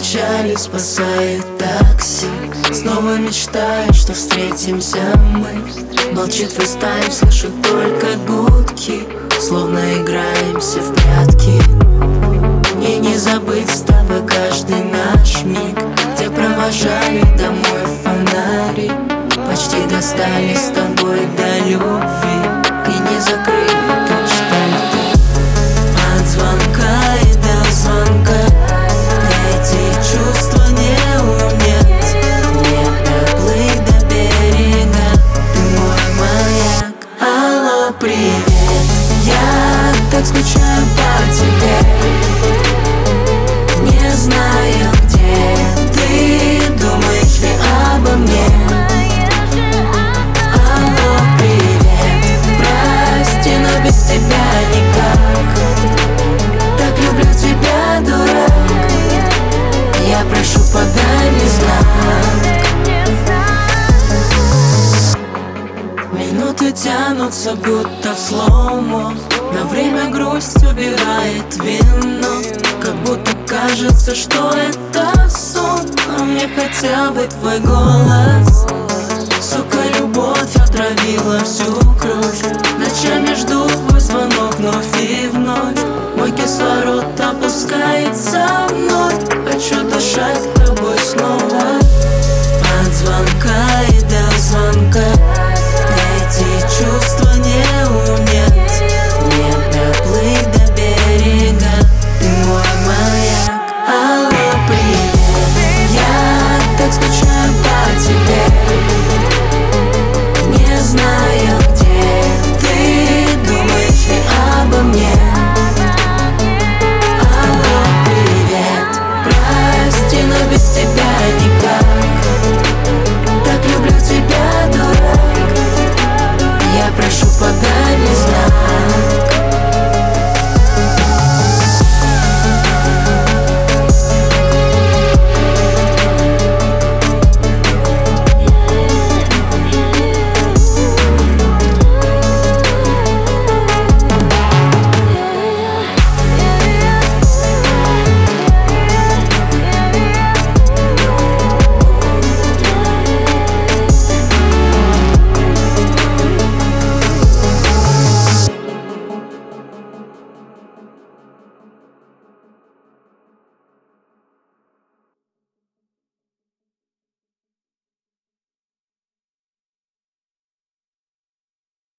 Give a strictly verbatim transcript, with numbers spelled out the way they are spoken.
печали спасает такси. Снова мечтаю, что встретимся мы. Молчит фейстайм, слышу только гудки, словно играемся в прятки. Мне не забыть с тобой каждый наш миг, где провожали домой фонари. Почти достали с тобой до любви и не закрыли гештальты. От звонка и до звонка эти чувства не унять. Не доплыть до берега, ты мой маяк. Алло, привет, я так скучаю по тебе. Не знаю, где ты, думаешь ли обо мне. Алло, привет, прости, но без тебя никак. Так люблю тебя, дурак, я прошу, подай мне знак. Минуты тянутся, будто в слоумо. На время грусть убирает вино, как будто кажется, что это сон. А мне хотел бы твой голос. Сука, любовь отравила всю кровь. Ночами жду твой звонок вновь и вновь. Мой кислород опускается вновь. Хочу дышать